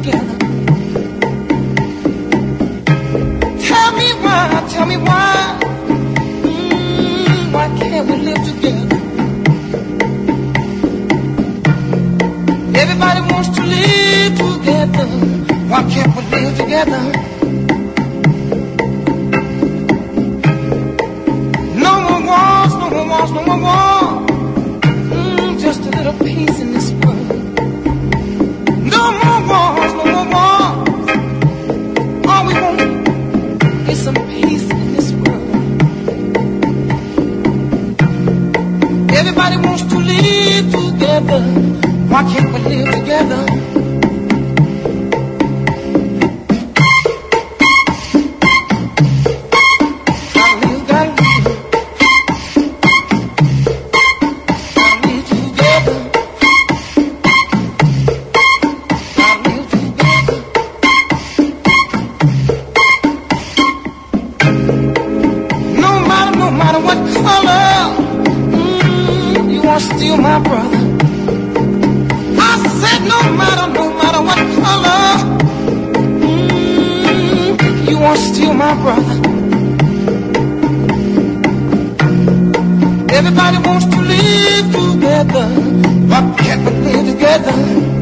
together. Tell me why, why can't we live together? Everybody wants to live together. Why can't we live together? No more wars, no more wars, no more wars. Just a little peace in this world. No more wars, no more wars. All we want is some peace in this world. Everybody wants to live together. Why can't we live together? Still my brother. I said no matter what color, you are still my brother. Everybody wants to live together. Why can't we live together?